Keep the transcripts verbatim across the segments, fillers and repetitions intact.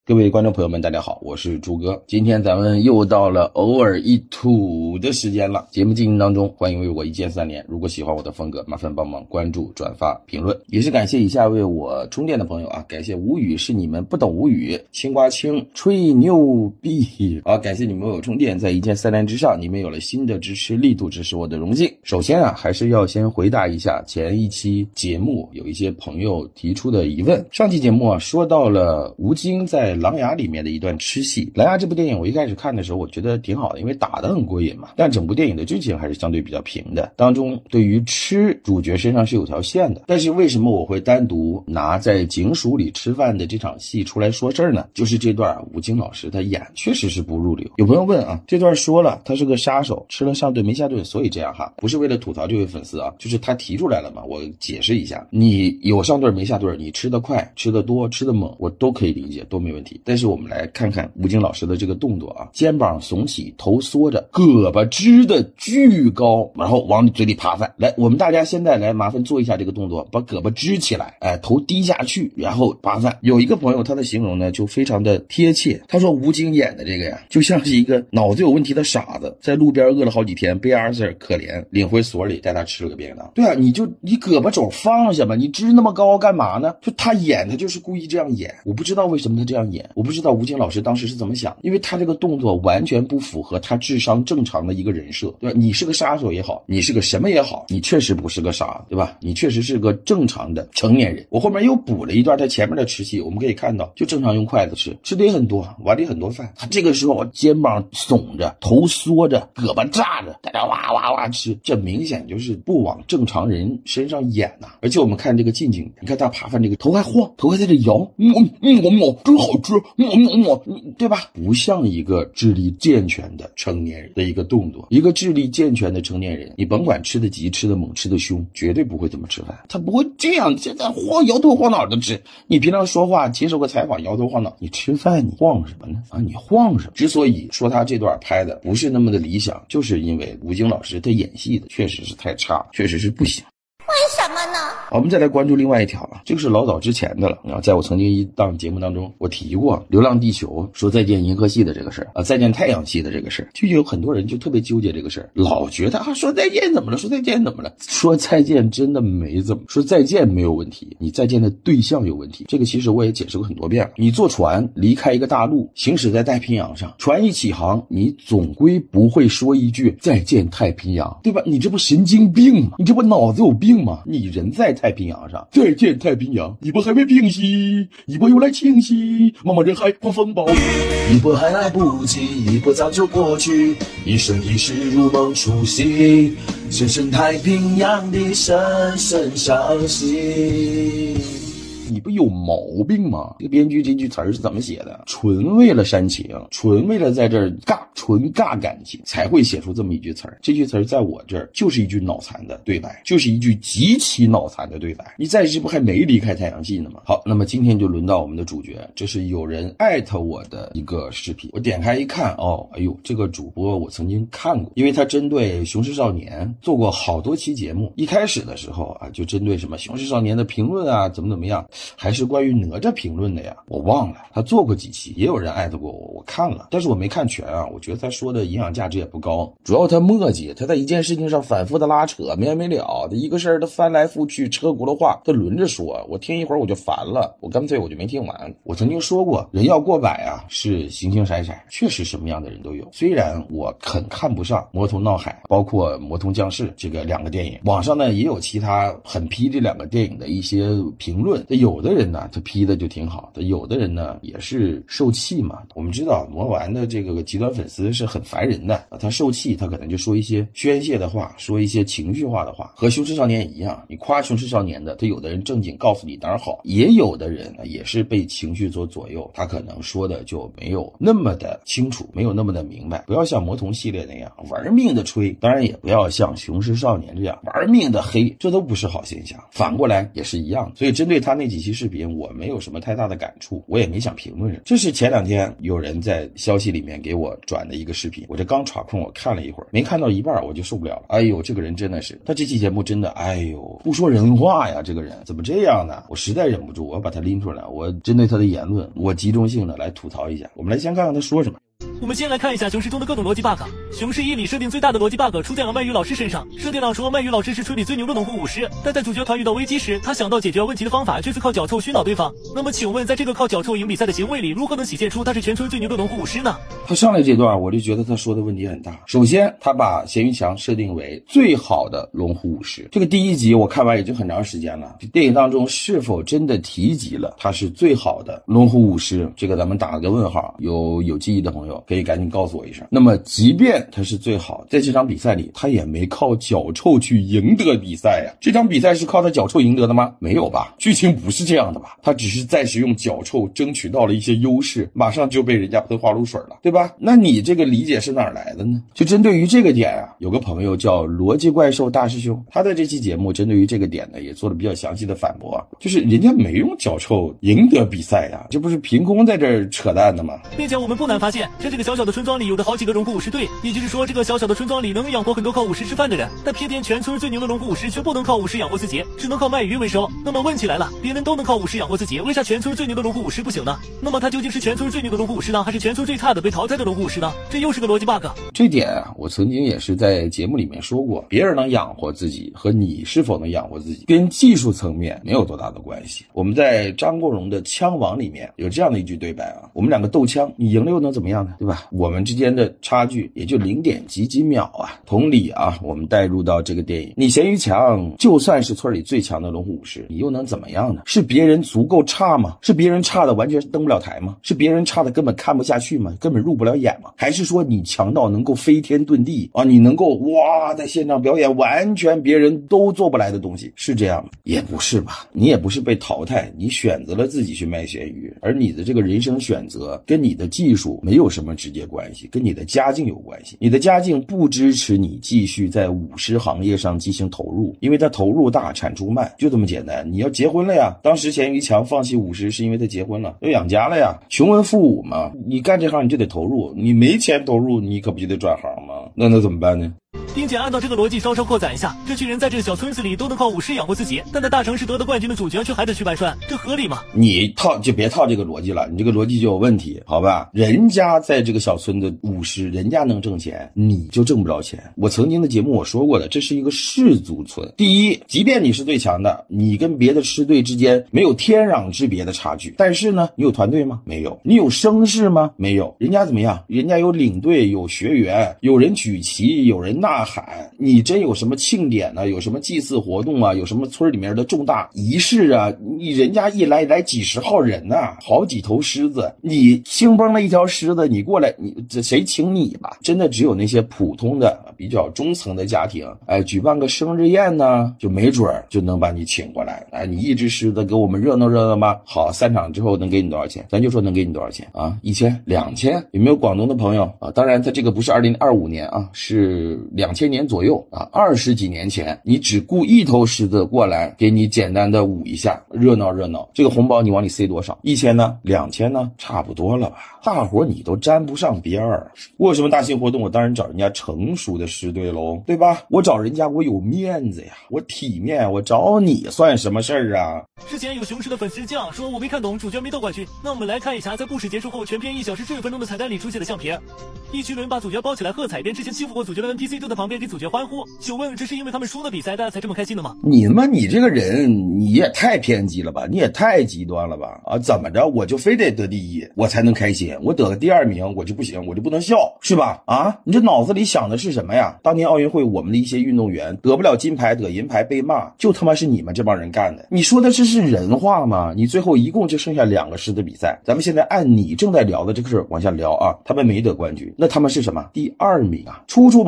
各位观众朋友们大家好，我是朱哥。今天咱们又到了偶尔一吐的时间了。节目进行当中，欢迎为我一键三连，如果喜欢我的风格，麻烦帮忙关注转发评论。也是感谢以下为我充电的朋友啊，感谢无语是你们不懂无语，青瓜青吹牛逼啊，感谢你们为我充电，在一键三连之上，你们有了新的支持力度，这是我的荣幸。首先啊，还是要先回答一下前一期节目有一些朋友提出的疑问。上期节目啊，说到了吴京在《琅琊》里面的一段吃戏。《琅琊》这部电影我一开始看的时候我觉得挺好的，因为打得很过瘾嘛，但整部电影的剧情还是相对比较平的，当中对于吃主角身上是有条线的。但是为什么我会单独拿在警署里吃饭的这场戏出来说事儿呢？就是这段吴京老师他演确实是不入流。有朋友问啊，这段说了他是个杀手，吃了上顿没下顿，所以这样哈，不是为了吐槽这位粉丝啊，就是他提出来了嘛，我解释一下，你有上顿没下顿，你吃得快吃得多吃得猛，我都可以理解，都没问题。但是我们来看看吴京老师的这个动作啊，肩膀耸起，头缩着，胳膊支的巨高，然后往你嘴里扒饭。来，我们大家现在来麻烦做一下这个动作，把胳膊支起来，哎，头低下去，然后扒饭。有一个朋友他的形容呢就非常的贴切，他说吴京演的这个呀，就像是一个脑子有问题的傻子，在路边饿了好几天，被阿 Sir 可怜领回所里带他吃了个便当。对啊，你就你胳膊肘放下吧，你支那么高干嘛呢？就他演他就是故意这样演，我不知道为什么他这样演，我不知道吴京老师当时是怎么想，因为他这个动作完全不符合他智商正常的一个人设，对吧？你是个杀手也好，你是个什么也好，你确实不是个傻，对吧？你确实是个正常的成年人。我后面又补了一段他前面的吃戏，我们可以看到就正常用筷子吃，吃的也很多，碗里很多饭，他这个时候肩膀耸着，头缩着，胳膊炸着，大家哇哇哇吃，这明显就是不往正常人身上演呐、啊。而且我们看这个近景，你看他扒饭这个头还晃，头还在这摇，嗯嗯嗯嗯，真好吃，嗯嗯嗯，对吧？不像一个智力健全的成年人的一个动作。一个智力健全的成年人，你甭管吃得急吃得猛吃得凶，绝对不会这么吃饭，他不会这样现在晃摇头晃脑的吃。你平常说话接受个采访摇头晃脑，你吃饭你晃什么呢？啊，你晃什么？之所以说他这段拍的不是那么的理想，就是因为吴京老师他演戏的确实是太差，确实是不行。 为什么呢？ 好，我们再来关注另外一条啊，这个是老早之前的了啊，在我曾经一档节目当中，我提过《流浪地球》说再见银河系的这个事儿啊，再见太阳系的这个事儿，就有很多人就特别纠结这个事儿，老觉得啊说再见怎么了，说再见怎么了？说再见真的没怎么，说再见没有问题，你再见的对象有问题。这个其实我也解释过很多遍了，你坐船离开一个大陆，行驶在太平洋上，船一起航，你总归不会说一句再见太平洋，对吧？你这不神经病吗？你这不脑子有病吗？你人在太平洋上，再见太平洋，一波还没平息，一波又来侵袭，茫茫人海狂风暴雨， 一波还来不及，一波早就过去，一生一世如梦初醒，深深太平洋的深深伤心。 你不有毛病吗？这个编剧这句词儿是怎么写的？纯为了煽情，纯为了在这儿尬，纯尬感情，才会写出这么一句词儿。这句词儿在我这儿就是一句脑残的对白，就是一句极其脑残的对白。你在这不还没离开太阳系呢吗？好，那么今天就轮到我们的主角，这是有人艾特我的一个视频，我点开一看，哦，哎呦，这个主播我曾经看过，因为他针对雄狮少年做过好多期节目。一开始的时候啊，就针对什么雄狮少年的评论啊，怎么怎么样。还是关于哪吒评论的呀，我忘了，他做过几期，也有人艾特过我，我看了，但是我没看全啊，我觉得他说的营养价值也不高，主要他磨叽，他在一件事情上反复的拉扯，没完没了的一个事儿，他翻来覆去车轱辘话，他轮着说，我听一会儿我就烦了，我干脆我就没听完。我曾经说过，人要过百啊，是形形色色，确实什么样的人都有。虽然我很看不上《魔童闹海》，包括《魔童降世》这个两个电影，网上呢也有其他很批这两个电影的一些评论，有的人呢他批的就挺好的，有的人呢也是受气嘛。我们知道魔丸的这个极端粉丝是很烦人的，他受气他可能就说一些宣泄的话，说一些情绪化的话，和雄狮少年一样，你夸雄狮少年的，他有的人正经告诉你哪儿好，也有的人呢也是被情绪所左右，他可能说的就没有那么的清楚，没有那么的明白。不要像魔童系列那样玩命的吹，当然也不要像雄狮少年这样玩命的黑，这都不是好现象。反过来也是一样，所以针对他那几期视频我没有什么太大的感触，我也没想评论。这是前两天有人在消息里面给我转短的一个视频，我这刚耍空我看了一会儿，没看到一半我就受不了了。哎呦，这个人真的是，他这期节目真的，哎呦，不说人话呀，这个人怎么这样呢？我实在忍不住，我要把他拎出来，我针对他的言论，我集中性的来吐槽一下。我们来先看看他说什么。 我们先来看一下熊市中的各种逻辑 bug。熊市一里设定最大的逻辑 bug 出现了鳗鱼老师身上。设定上说鳗鱼老师是村里最牛的农户武师，但在主角团遇到危机时，他想到解决问题的方法就是靠脚臭熏倒对方。那么请问，在这个靠脚臭赢比赛的行为里，如何能体现出他是全村最牛的农户武师呢？ 他上来这段我就觉得他说的问题很大。首先，他把咸鱼强设定为最好的龙虎武师，这个第一集我看完已经很长时间了，电影当中是否真的提及了他是最好的龙虎武师？这个咱们打个问号，有有记忆的朋友可以赶紧告诉我一声。那么即便他是最好，在这场比赛里他也没靠脚臭去赢得比赛呀。这场比赛是靠他脚臭赢得的吗？没有吧，剧情不是这样的吧，他只是暂时用脚臭争取到了一些优势，马上就被人家喷花露水了，对吧？那你这个理解是哪儿来的呢？就针对于这个点啊，有个朋友叫逻辑怪兽大师兄，他在这期节目针对于这个点呢也做了比较详细的反驳，就是人家没用脚臭赢得比赛呀，这不是凭空在这儿扯淡的吗？ 并且我们不难发现，在这个小小的村庄里有的好几个龙虎武士队，也就是说这个小小的村庄里能养活很多靠武士吃饭的人，但偏偏全村最牛的龙虎武士却不能靠武士养活自己，只能靠卖鱼为生。那么问题来了，别人都能靠武士养活自己，为啥全村最牛的龙虎武士不行呢？那么他究竟是全村最牛的龙虎武士呢，还是全村最差的被淘汰的龙虎武士呢？这又是个逻辑 bug。 这点啊，我曾经也是在节目里面说过，别人能养活自己和你是否能养活自己跟技术层面没有多大的关系。我们在张国荣的枪王里面有这样的一句对白啊，我们两个斗枪，你赢了又能怎么样呢？对吧？我们之间的差距也就零点几几秒啊。同理啊，我们带入到这个电影，你咸鱼强就算是村里最强的龙虎武士，你又能怎么样呢？是别人足够差吗？是别人差的完全登不了台吗？是别人差的根本看不下去吗？根本入不了眼吗？还是说你强到能够飞天遁地啊？你能够哇在现场表演完全别人都做不来的东西，是这样吗？也不是吧，你也不是被淘汰，你选择了自己去卖咸鱼，而你的这个人生选择跟你的技术没有什么直接关系，跟你的家境有关系。你的家境不支持你继续在武师行业上进行投入，因为他投入大产出慢，就这么简单。你要结婚了呀，当时咸鱼强放弃武师是因为他结婚了，要养家了呀，穷文富武嘛，你干这行你就得投入，你没钱投入你可不就得转行吗？那那怎么办呢？ 并且按照这个逻辑稍稍扩展一下，这群人在这个小村子里都能靠武士养活自己，但在大城市得了冠军的主角却还得去搬砖，这合理吗？ 你套就别套这个逻辑了，你这个逻辑就有问题，好吧？人家在这个小村的武士，人家能挣钱，你就挣不着钱。我曾经的节目我说过的，这是一个氏族村。第一，即便你是最强的，你跟别的师队之间没有天壤之别的差距，但是呢，你有团队吗？没有。你有声势吗？没有。人家怎么样？人家有领队，有学员，有人举旗，有人呐喊。你真有什么庆典呢？有什么祭祀活动啊？有什么村里面的重大仪式啊？你人家一来来几十号人呐、啊，好几头狮子，你兴崩了一条狮子，你过来，你这谁请你吧？真的只有那些普通的比较中层的家庭，哎，举办个生日宴呢，就没准就能把你请过来。哎，你一只狮子给我们热闹热闹吗？好，三场之后能给你多少钱？咱就说能给你多少钱啊？一千、两千？有没有广东的朋友啊？当然，他这个不是二零二五年啊，是两千年左右啊，二十几年前，你只雇一头狮子过来，给你简单的舞一下，热闹热闹。这个红包你往里塞多少？一千呢？两千呢？差不多了吧？大伙你都沾不上边儿。我有什么大型活动，我当然找人家成熟的狮队喽，对吧？我找人家我有面子呀，我体面，我找你算什么事儿啊？ 之前有雄狮的粉丝这样说，我没看懂，主角没得冠军。那我们来看一下，在故事结束后全篇一小时十五分钟的彩蛋里出现的相片。一群人把主角包起来喝彩，连之前欺负过主角的 N P C 都在旁边给主角欢呼。请问这是因为他们输了比赛，大家才这么开心的吗？ 你他妈你这个人你也太偏激了吧，你也太极端了吧？啊，怎么着我就非得得第一我才能开心，我得个第二名我就不行，我就不能笑，是吧？啊，你这脑子里想的是什么呀？当年奥运会我们的一些运动员得不了金牌得银牌被骂，就他妈是你们这帮人干的。你说的这是人话吗？你最后一共就剩下两个狮子比赛，咱们现在按你正在聊的这个事往下聊啊，他们没得冠军，那他们是什么？第二名啊，初出茅庐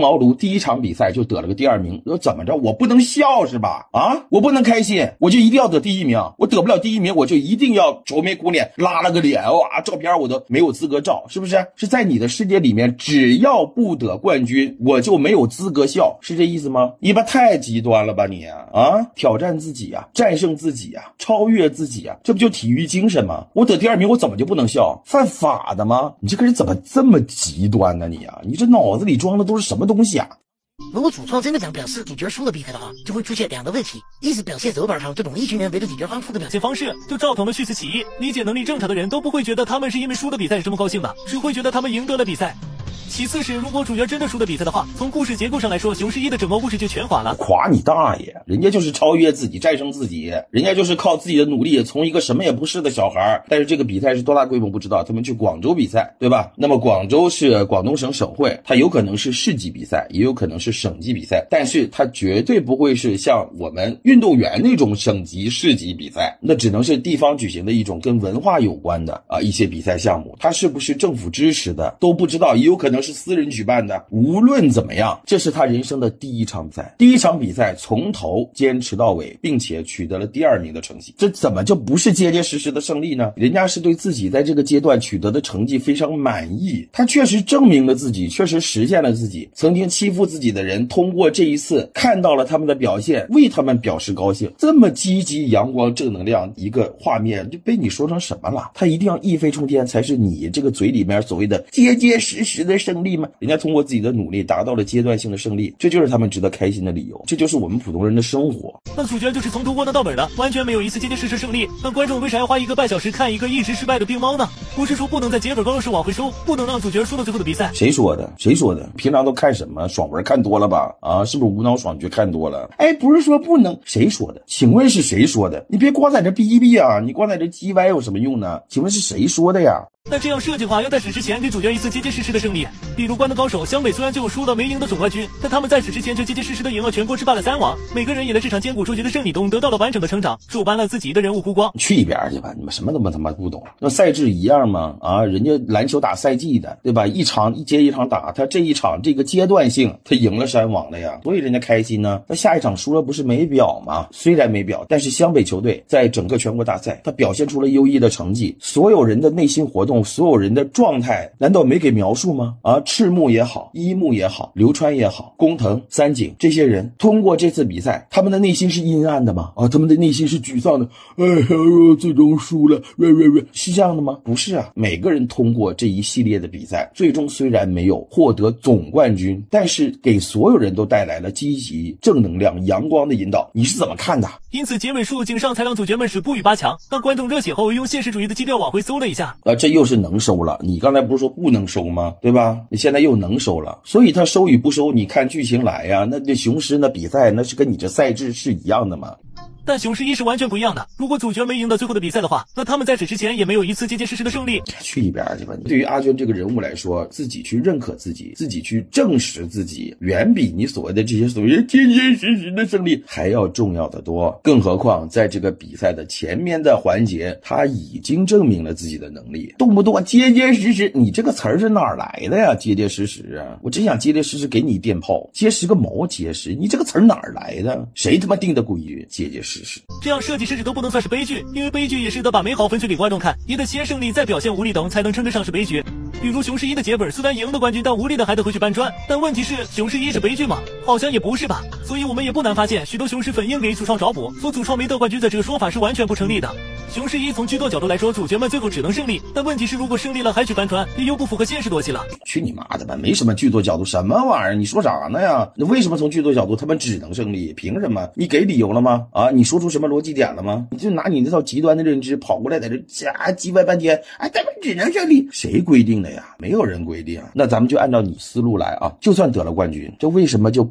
第一场比赛就得了个第二名，说怎么着我不能笑是吧？啊，我不能开心，我就一定要得第一名，我得不了第一名我就一定要愁眉苦脸拉了个脸，哇，照片我都没有资格照，是不是？是在你的世界里面，只要不得冠军我就没有资格笑，是这意思吗？你吧太极端了吧你啊！啊，挑战自己啊，战胜自己啊，超越自己啊，这不就体育精神吗？我得第二名我怎么就不能笑？犯法的吗？你这个人怎么这么极端呢你啊？你这脑子里装的都是什么东西啊？ 如果主创真的想表示主角输了比赛的话，就会出现两个问题：一是表现手板上这种一群人围着主角欢呼的表现方式，就照同了虚词起义。理解能力正常的人都不会觉得他们是因为输的比赛是这么高兴的，只会觉得他们赢得了比赛。其次是，如果主角真的输的比赛的话，从故事结构上来说，熊十一的整个故事就全垮了。 垮你大爷！人家就是超越自己，战胜自己，人家就是靠自己的努力，从一个什么也不是的小孩，但是这个比赛是多大规模不知道，他们去广州比赛，对吧？那么广州是广东省省会，它有可能是市级比赛，也有可能是省级比赛，但是它绝对不会是像我们运动员那种省级、市级比赛，那只能是地方举行的一种跟文化有关的啊一些比赛项目，它是不是政府支持的都不知道，也有可能是私人举办的。无论怎么样，这是他人生的第一场比赛，第一场比赛从头坚持到尾，并且取得了第二名的成绩，这怎么就不是结结实实的胜利呢？人家是对自己在这个阶段取得的成绩非常满意，他确实证明了自己，确实实现了自己。曾经欺负自己的人通过这一次看到了他们的表现，为他们表示高兴。这么积极阳光正能量一个画面就被你说成什么了？他一定要一飞冲天才是你这个嘴里面所谓的结结实实的胜利吗？人家通过自己的努力达到了阶段性的胜利，这就是他们值得开心的理由，这就是我们普通人的生活。 那主角就是从头窝囊到本的，完全没有一次结结实实胜利，那观众为啥要花一个半小时看一个一直失败的病猫呢？不是说不能在结尾高潮时往回收，不能让主角输到最后的比赛？ 谁说的？谁说的？平常都看什么爽文看多了吧？啊，是不是无脑爽剧看多了？哎，不是说不能，谁说的？请问是谁说的？你别光在这逼一逼啊，你光在这叽歪有什么用呢？请问是谁说的呀？ 那这样设计话，要在此之前给主角一次结结实实的胜利。比如关的高手湘北虽然就输了没赢得总冠军，但他们在此之前却结结实实的赢了全国制霸的三王，每个人也在这场艰苦卓绝的胜利中得到了完整的成长，助完了自己的人物弧光。 去一边去吧，你们什么都他妈不懂。那赛制一样吗？啊，人家篮球打赛季的，对吧？一场一接一场打，他这一场这个阶段性他赢了山王了呀，所以人家开心呢。那下一场输了不是没表吗？虽然没表，但是湘北球队在整个全国大赛他表现出了优异的成绩，所有人的内心活动，所有人的状态难道没给描述吗？啊，赤木也好，一木也好，流川也好，工藤、三井这些人通过这次比赛，他们的内心是阴暗的吗？啊，他们的内心是沮丧的，哎呀，最终输了，是这样的吗？不是啊，每个人通过这一系列的比赛，最终虽然没有获得总冠军，但是给所有人都带来了积极、正能量、阳光的引导。你是怎么看的？ 因此结尾处井上才让主角们是不与八强，让观众热血后用现实主义的基调往回搜了一下。 啊，这又是能收了。你刚才不是说不能收吗？对吧？你现在又能收了，所以他收与不收，你看剧情来呀，那这雄狮那比赛那是跟你这赛制是一样的吗？ 但雄狮一是完全不一样的，如果主角没赢到最后的比赛的话，那他们在此之前也没有一次结结实实的胜利。 去一边去吧！对于阿娟这个人物来说，自己去认可自己，自己去证实自己，远比你所谓的这些所谓结结实实的胜利还要重要的多。更何况在这个比赛的前面的环节，他已经证明了自己的能力。动不动结结实实，你这个词儿是哪儿来的呀？结结实实啊！我真想结结实实给你电炮，结实个毛结实！你这个词儿哪儿来的？谁他妈定的规矩？结结实实。 这样设计甚至都不能算是悲剧，因为悲剧也是得把美好分去给观众看，也得先胜利再表现无力等才能称得上是悲剧。比如雄狮一的结尾虽然赢得冠军，但无力的还得回去搬砖。但问题是雄狮一是悲剧吗？好像也不是吧。所以我们也不难发现，许多雄狮粉硬给主创找补，说主创没得冠军的这个说法是完全不成立的。雄狮一从剧作角度来说，主角们最后只能胜利，但问题是如果胜利了还去搬砖，也又不符合现实逻辑了。 去你妈的吧，没什么剧作角度，什么玩意儿？你说啥呢呀？那为什么从剧作角度他们只能胜利？凭什么？你给理由了吗？啊，你说出什么逻辑点了吗？你就拿你那套极端的认知跑过来在这瞎叽歪半天，哎，咱们只能胜利，谁规定的呀？没有人规定。那咱们就按照你思路来啊，就算得了冠军，这为什么就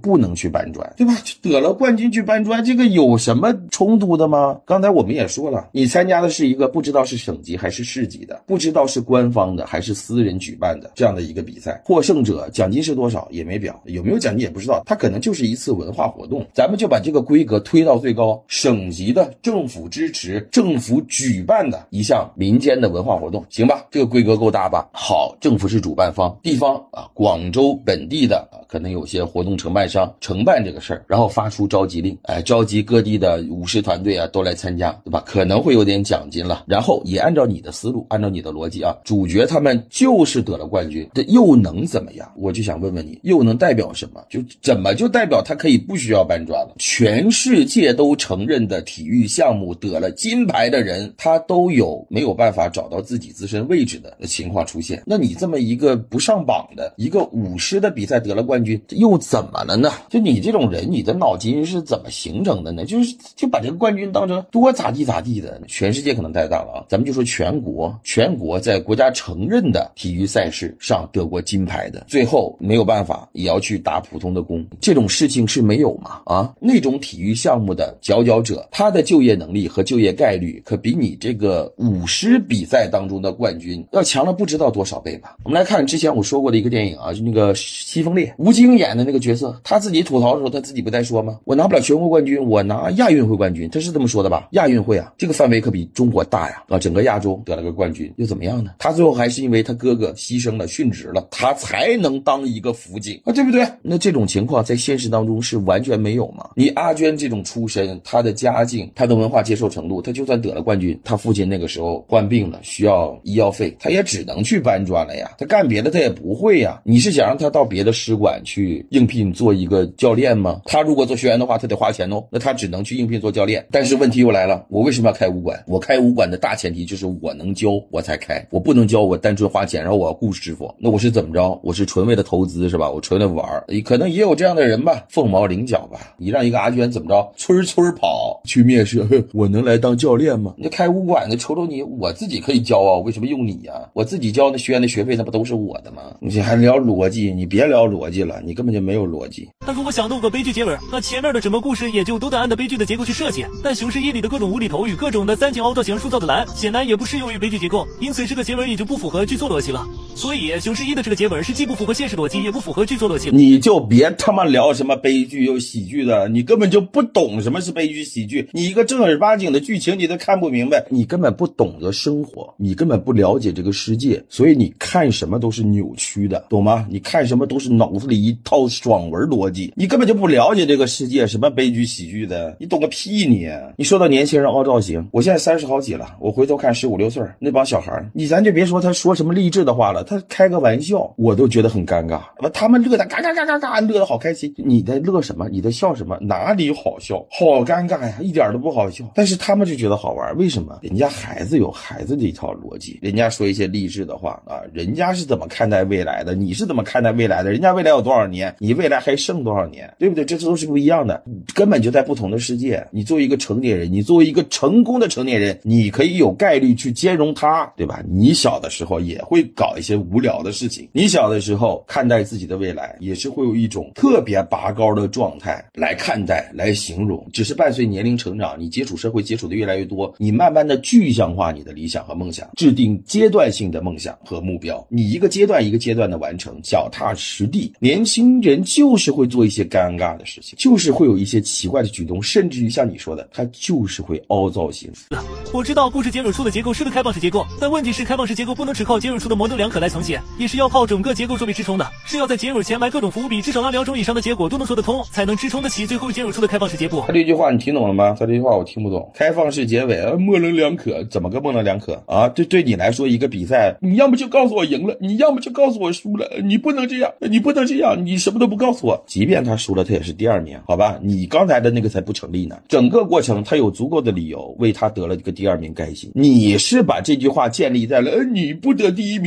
不能去搬砖，对吧？得了冠军去搬砖，这个有什么冲突的吗？刚才我们也说了，你参加的是一个不知道是省级还是市级的，不知道是官方的还是私人举办的这样的一个比赛，获胜者奖金是多少也没表，有没有奖金也不知道，它可能就是一次文化活动，咱们就把这个规格推到最高，省级的政府支持、政府举办的一项民间的文化活动，行吧？这个规格够大吧？好，政府是主办方，地方啊，广州本地的啊，可能有些活动承办商承办这个事儿，然后发出召集令，哎，召集各地的舞狮团队啊都来参加，对吧？可能会有点奖金了，然后也按照你的思路，按照你的逻辑啊，主角他们就是得了冠军，这又能怎么样？我就想问问你，又能代表什么？就怎么就代表他可以不需要搬砖了？全世界都承认的体育项目得了金牌的人，他都有没有办法找到自己自身位置的情况出现。那你这么一个不上榜的一个舞狮的比赛得了冠军，又怎么了呢？就你这种人，你的脑筋是怎么形成的呢？就是就把这个冠军当成多咋地咋地的，全世界可能太大了啊，咱们就说全国，全国在国家承认的体育赛事上得过金牌的，最后没有办法也要去打普通的工，这种事情是没有吗？啊，那种体育项目的佼佼者，他的就业能力和就业概率可比你这个舞狮比赛当中的冠军要强了不知道多少倍吧。我们来看之前我说过的一个电影啊，就那个西风烈，吴京演的那个角色，他自己吐槽的时候他自己不在说吗？我拿不了全国冠军，我拿亚运会冠军，他是这么说的吧？亚运会啊，这个范围可比中国大呀，啊，整个亚洲得了个冠军又怎么样呢？他最后还是因为他哥哥牺牲了殉职了，他才能当一个辅警啊，对不对？那这种情况在现实当中是完全没有吗？你阿娟这种出身，她的家境，她的文化接受程度，她就算得了冠军，她父亲那个时候患病了需要医药费，她也只能去搬砖了呀，她干别的她也不会呀。你是想让她到别的使馆去应聘做一个教练吗？她如果做学员的话她得花钱哦，那她只能去应聘做教练。但是问题又来了，我为什么要开武馆？我开武馆的大前提就是我能教我才开，我不能教我单纯花钱然后我要雇师傅，那我是怎么着？我是纯为了投资是吧？我纯为了玩，可能也有这样的人吧，凤毛麟角吧。你让一个阿娟怎么着村村跑去面试，我能来当教练吗？你开武馆的瞅瞅你，我自己可以教啊，为什么用你呀、啊？我自己教那学员的学费那不都是我的吗？你还聊逻辑，你别聊逻辑了，你根本就没有逻辑。 他如果想弄个悲剧结尾，那前面的整个故事也就都得按照悲剧的结构去设计。但雄狮一里的各种无厘头与各种的三井凹造型塑造的蓝，显然也不适用于悲剧结构，因此这个结尾也就不符合剧作逻辑了。所以雄狮一的这个结尾是既不符合现实逻辑，也不符合剧作逻辑。 你就别他妈聊什么悲剧又喜剧的，你根本就不懂什么是悲剧喜剧，你一个正儿八经的剧情你都看不明白，你根本不懂得生活，你根本不了解这个世界，所以你看什么都是扭曲的，懂吗？你看什么都是脑子里一套爽文逻辑，你根本就不了解这个世界，什么悲剧喜剧的，你懂个屁你！你说到年轻人凹造型，我现在三十好几了，我回头看十五六岁那帮小孩，你咱就别说他说什么励志的话了，他开个玩笑我都觉得很尴尬，他们乐的嘎嘎嘎嘎嘎，乐的好开心，你在乐什么？你在笑什么？哪里好笑？好尴尬呀，一点都不好笑。但是他们就觉得好玩，为什么？人家孩子有孩子的一套逻辑，人家说一些励志的话啊，人家是怎么看待未来的，你是怎么看待未来的？人家未来有多少年，你未来还剩多少年，对不对？这都是不一样的，根本就在不同的世界。你作为一个成年人，你作为一个成功的成年人，你可以有概率去兼容它，对吧？你小的时候也会搞一些无聊的事情，你小的时候看待自己的未来也是会有一种特别拔高的状态来看待来形容，只是伴随年龄成长，你接触社会接触的越来越多，你慢慢的具象化你的理想和梦想，制定阶段性的梦想和目标，你一个阶段一个阶段的完成，脚踏实地。年轻人就是会做一些尴尬的事情，就是会有一些奇怪的举动，甚至于像你说的，他就是会凹造型。 我知道故事结尾处的结构是个开放式结构，但问题是开放式结构不能只靠结尾处的模棱两可来呈现，也是要靠整个结构作为支撑的，是要在结尾前埋各种伏笔，至少让两种以上的结果都能说得通，才能支撑得起最后结尾处的开放式结构。 他这句话你听懂了吗？他这句话我听不懂。开放式结尾，呃、模棱两可，怎么个模棱两可啊？对对你来说一个比赛，你要么就告诉我赢了，你要么就告诉我输了，你不能这样，你不能这样，你什么都不告诉我。即便他输了，他也是第二名，好吧？你刚才的那个才不成立呢。整个过程他有足够的理由为他得了这个第二名开心。你是把这句话建立在了，呃，你不得第一名你就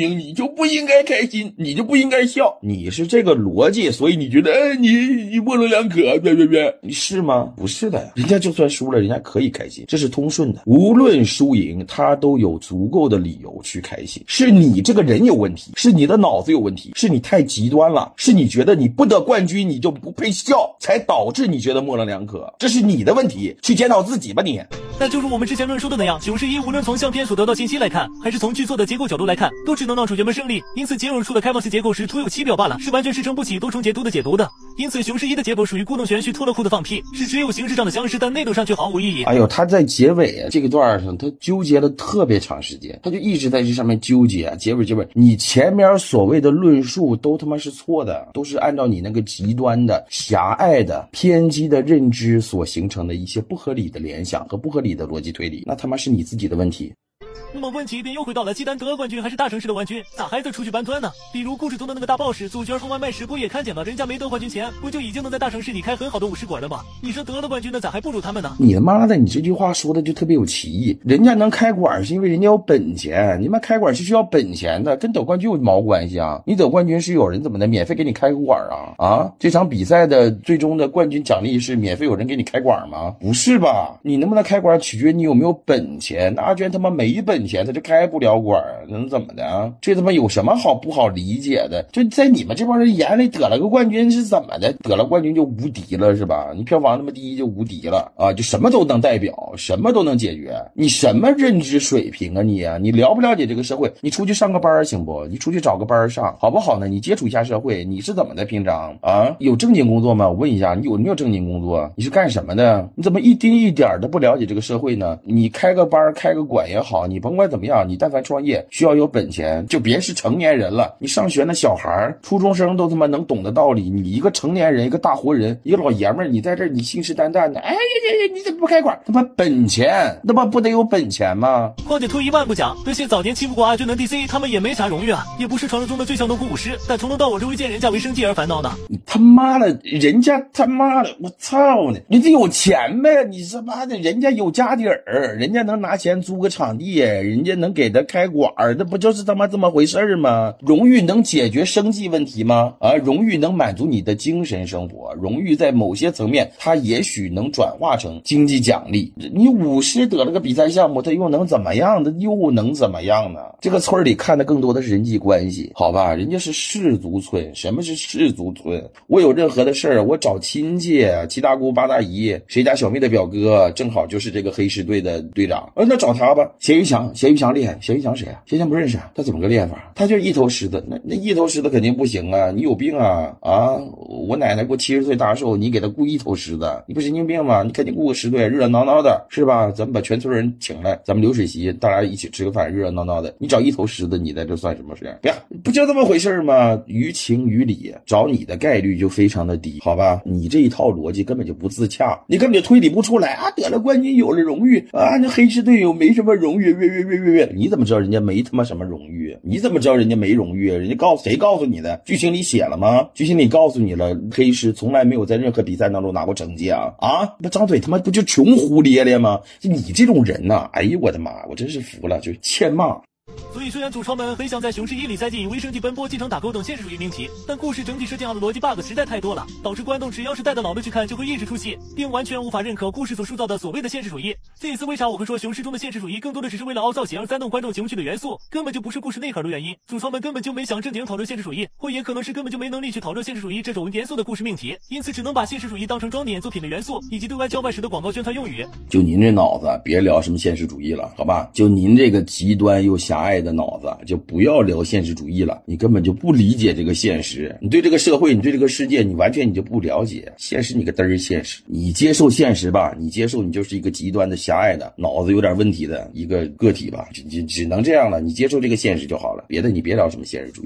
就不应该开心，你就不应该笑，你是这个逻辑，所以你觉得哎，你你模棱两可，别别别，你是吗？不是的，人家就算输了，人家可以开心，这是通顺的，无论输赢，他都有足够的理由去开心。是你这个人有问题，是你的脑子有问题，是你太极端了，是你觉得你不得冠军你就不配笑，才导致你觉得模棱两可，这是你的问题，去检讨自己吧你。 但就如我们之前论述的那样，雄狮一无论从相片所得到信息来看，还是从剧作的结构角度来看，都只能让主角们胜利，因此结论出的开放式结构时徒有其表罢了，是完全支撑不起多重解读的解读的。因此雄狮一的结果属于故弄玄虚脱了裤的放屁，是只有形式上的相似，但内容上却毫无意义。 哎呦，他在结尾啊这个段上他纠结了特别长时间，他就一直在这上面纠结啊，结尾结尾你前面所谓的论述都他妈是错的，都是按照你那个极端的狭隘的偏激的认知所形成的一些不合理的联想和不合理的逻辑推理，那他妈是你自己的问题。 那么问题便又回到了鸡蛋得了冠军还是大城市的冠军，咋还得出去搬砖呢？比如故事中的那个大 boss 主角送外卖时不也看见了人家没得冠军前不就已经能在大城市里开很好的五十馆了吗？你说得了冠军的咋还不如他们呢？ 你他妈的，你这句话说的就特别有歧义，人家能开馆是因为人家有本钱，你们开馆是需要本钱的，跟得冠军有毛关系啊？你得冠军是有人怎么的免费给你开个馆啊？啊，这场比赛的最终的冠军奖励是免费有人给你开馆吗？不是吧？你能不能开馆取决于你有没有本钱，那阿娟他妈没本钱他就开不了馆，能怎么的啊？这他妈有什么好不好理解的？就在你们这帮人眼里，得了个冠军是怎么的？得了冠军就无敌了是吧？你票房那么低就无敌了啊？就什么都能代表，什么都能解决？你什么认知水平啊你啊？你了不了解这个社会？你出去上个班行不？你出去找个班上好不好呢？你接触一下社会，你是怎么的平常啊？有正经工作吗？我问一下，你有没有正经工作？你是干什么的？你怎么一丁一点的不了解这个社会呢？你开个班开个馆也好，你甭管怎么样，你但凡创业需要有本钱，就别是成年人了，你上学那小孩初中生都他妈能懂的道理，你一个成年人一个大活人一个老爷们儿，你在这儿你信誓旦旦的，哎呀呀呀，你怎么不开馆？他妈本钱他妈不得有本钱吗？ 况且退一万步讲，这些早年欺负过阿娟的 D C 他们也没啥荣誉啊，也不是传说中的最强龙虎武师，但从头到尾是为见人家为生计而烦恼呢。 你他妈的人家他妈的我操你，人家有钱呗，你他妈的人家有家底儿，人家能拿钱租个场地，人家能给他开馆，这不就是他妈这么回事吗？荣誉能解决生计问题吗？啊，荣誉能满足你的精神生活，荣誉在某些层面它也许能转化成经济奖励。你武师得了个比赛项目，他又能怎么样？他又能怎么样呢？这个村里看的更多的是人际关系，好吧？人家是氏族村。什么是氏族村？我有任何的事儿，我找亲戚，七大姑八大姨，谁家小妹的表哥正好就是这个黑狮队的队长，呃，那找他吧。谢玉强，谢玉强厉害，谢玉强谁啊？谢玉强不认识啊？他怎么个练法？他就是一头狮子，那那一头狮子肯定不行啊！你有病啊啊！我奶奶过七十岁大寿，你给他雇一头狮子，你不神经病吗？你肯定雇个狮队，热热闹闹的，是吧？咱们把全村人请来，咱们流水席，大家一起吃个饭，热热闹闹的。你找一头狮子，你在这算什么事？不要，不就这么回事吗？于情于理，找你的概率就非常的低，好吧？你这一套逻辑根本就不自洽，你根本就推理不出来啊！得了冠军，有了荣誉啊，那黑狮队友没什么荣誉，别别别别别，你怎么知道人家没他妈什么荣誉？你怎么知道人家没荣誉？人家告诉谁告诉你的？剧情里写了吗？剧情里告诉你了，黑狮从来没有在任何比赛当中拿过成绩啊！啊，那张嘴他妈不就穷胡咧咧吗？就你这种人呐、啊，哎呦我的妈，我真是服了，就欠骂。 所以虽然主创们很想在雄狮一里塞进以为生计奔波、进城打勾等现实主义命题，但故事整体设定上的逻辑 bug 实在太多了，导致观众只要是带着脑子去看就会一直出戏，并完全无法认可故事所塑造的所谓的现实主义。这一次为啥我会说雄狮中的现实主义更多的只是为了凹造型而煽动观众情绪的元素，根本就不是故事内核的原因。主创们根本就没想正经讨论现实主义，或也可能是根本就没能力去讨论现实主义这种严肃的故事命题，因此只能把现实主义当成装点作品的元素，以及对外交外时的广告宣传用语。 就您这脑子别聊什么现实主义了，好吧？就您这个极端又狭隘的脑子就不要聊现实主义了，你根本就不理解这个现实，你对这个社会，你对这个世界，你完全你就不了解现实，你个嘚儿现实，你接受现实吧，你接受你就是一个极端的狭隘的脑子有点问题的一个个体吧，只只只能这样了，你接受这个现实就好了，别的你别聊什么现实主义。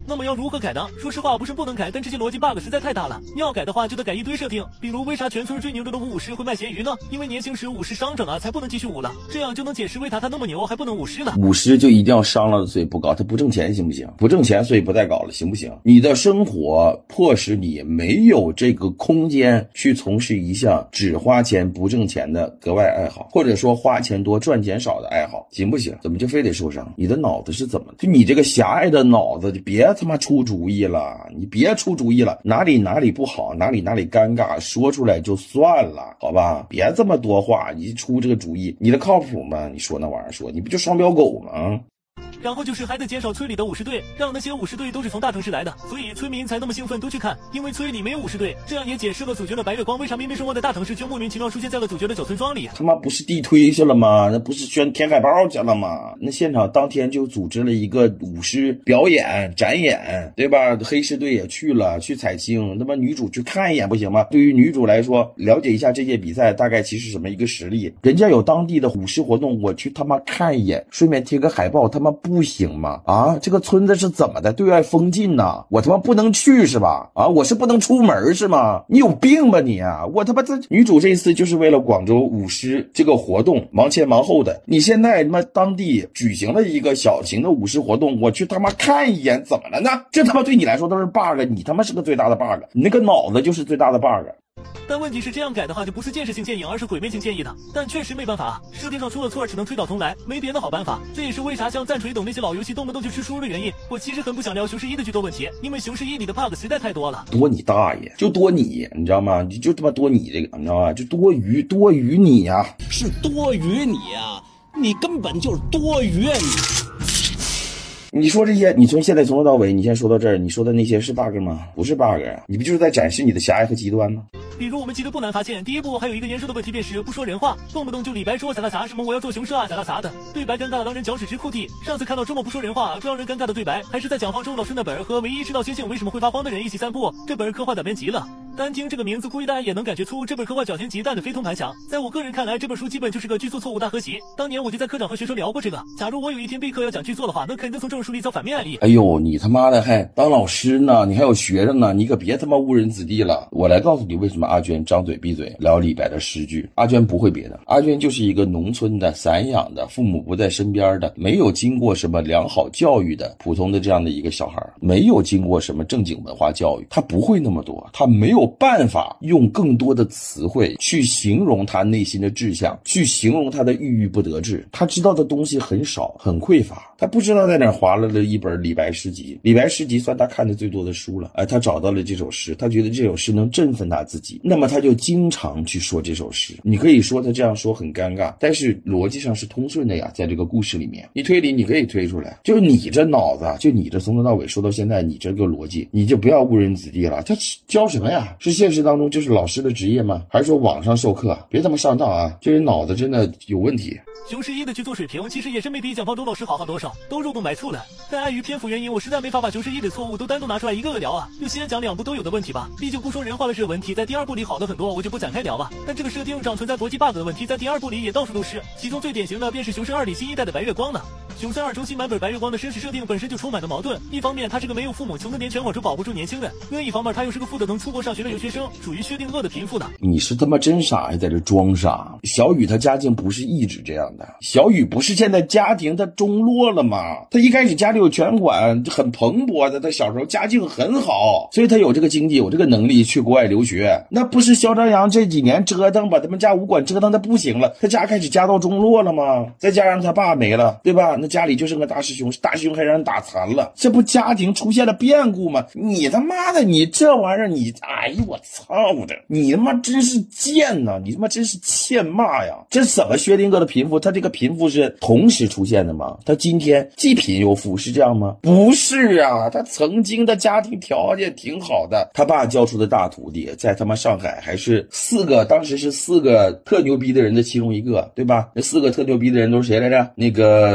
那么要如何改呢？说实话不是不能改，但这些逻辑 bug 实在太大了。你要改的话就得改一堆设定，比如为啥全村最牛的龙武士会卖咸鱼呢？因为年轻时武士伤整啊，才不能继续武了，这样就能解释为啥他那么牛还不能武士了。 武士就一定要伤了所以不搞，他不挣钱行不行？不挣钱所以不再搞了行不行？你的生活迫使你没有这个空间去从事一项只花钱不挣钱的格外爱好，或者说花钱多赚钱少的爱好，行不行？怎么就非得受伤？你的脑子是怎么？就你这个狭隘的脑子，就别他妈出主意了，你别出主意了，哪里哪里不好，哪里哪里尴尬，说出来就算了，好吧？别这么多话，你出这个主意，你的靠谱吗？你说那玩意儿说，你不就双标狗吗？ 然后就是还得减少村里的武士队，让那些武士队都是从大城市来的，所以村民才那么兴奋都去看，因为村里没有武士队。这样也解释了主角的白月光为啥明明生活在大城市却莫名其妙出现在了主角的小村庄里。 他妈不是地推去了吗？那不是宣填海报去了吗？那现场当天就组织了一个舞狮表演展演，对吧？黑狮队也去了，去采青，他妈女主去看一眼不行吗？对于女主来说，了解一下这届比赛大概其实什么一个实力，人家有当地的舞狮活动，我去他妈看一眼，顺便贴个海报，他妈不行吗？啊，这个村子是怎么的？对外封禁呢？我他妈不能去是吧？啊，我是不能出门是吗？你有病吧你啊！我他妈这女主这一次就是为了广州舞狮这个活动忙前忙后的。你现在他妈当地举行了一个小型的舞狮活动，我去他妈看一眼，怎么了呢？这他妈对你来说都是 bug， 你他妈是个最大的 bug， 你那个脑子就是最大的 bug。 但问题是这样改的话就不是建设性建议而是毁灭性建议的，但确实没办法，设定上出了错只能推倒重来，没别的好办法。这也是为啥像战锤等那些老游戏动不动就吃输入的原因。我其实很不想聊雄狮一的剧作问题，因为雄狮一里的 bug 实在太多了。 多你大爷，就多你，你知道吗？你就他妈多你这个，你知道吗？就多余多余你呀、啊， 是多余你呀、啊，你根本就是多余啊你。 你说这些，你从现在从头到尾，你先说到这儿，你说的那些是 bug 吗？不是 bug， 你不就是在展示你的狭隘和极端吗？ 比如我们其实不难发现，第一部还有一个严肃的问题便是不说人话，动不动就李白说咋啦啥什么我要做雄狮啊咋啦啥的，对白尴尬的让人脚趾直哭地。上次看到这么不说人话更让人尴尬的对白，还是在讲方舟老师那本和唯一知道星星为什么会发光的人一起散步，这本刻画短编极了。单听这个名字，估计大家也能感觉出这本刻画脚田极淡的非同凡响。在我个人看来，这本书基本就是个剧作错误大合集。当年我就在科长和学生聊过这个，假如我有一天备课要讲剧作的话，那肯定从这本书里找反面案例。 哎呦，你他妈的还当老师呢，你还有学生呢，你可别他妈误人子弟了。我来告诉你为什么阿娟张嘴闭嘴聊李白的诗句。阿娟不会别的，阿娟就是一个农村的散养的，父母不在身边的，没有经过什么良好教育的普通的这样的一个小孩，没有经过什么正经文化教育，他不会那么多，他没有办法用更多的词汇去形容他内心的志向，去形容他的郁郁不得志。他知道的东西很少，很匮乏，他不知道在哪划拉了一本李白诗集。李白诗集算他看的最多的书了，哎，他找到了这首诗，他觉得这首诗能振奋他自己，那么他就经常去说这首诗。你可以说他这样说很尴尬，但是逻辑上是通顺的呀，在这个故事里面，你推理你可以推出来。就是你这脑子，就你这从头到尾说到现在，你这个逻辑，你就不要误人子弟了。他教什么呀？是现实当中就是老师的职业吗？还是说网上授课？别他妈上当啊！这人脑子真的有问题。 雄狮一的剧作水平其实也是没比蒋方舟老师好好多少，都肉毒买醋了。但碍于篇幅原因，我实在没法把雄狮一的错误都单独拿出来一个个聊啊，就先讲两部都有的问题吧。毕竟不说人话的这个问题在第二部里好了很多，我就不展开聊了。但这个设定上存在逻辑 bug 的问题在第二部里也到处都是，其中最典型的便是雄狮二里新一代的白月光了。雄三二中新版本白月光的身世设定本身就充满了矛盾，一方面他是个没有父母穷得连全广州保不住年轻人，另一方面他又是个富的能出国上学的留学生，属于薛定谔的贫富的。 你是他妈真傻还在这装傻？小雨他家境不是一直这样的，小雨不是现在家庭他中落了吗？他一开始家里有全款，很蓬勃的，他小时候家境很好，所以他有这个经济有这个能力去国外留学。那不是肖张扬这几年折腾把他们家武馆折腾的不行了，他家开始家道中落了吗？再加上他爸没了，对吧？那家里就剩个大师兄，大师兄还让人打残了，这不家庭出现了变故吗？你他妈的你这玩意儿你哎呦我操的，你他妈真是贱呐、啊、你他妈真是欠骂呀！这怎么薛定谔的贫富？他这个贫富是同时出现的吗？他今天既贫又富是这样吗？不是啊，他曾经的家庭条件挺好的，他爸教出的大徒弟在他妈上海还是四个，当时是四个特牛逼的人的其中一个，对吧？那四个特牛逼的人都是谁来着？那个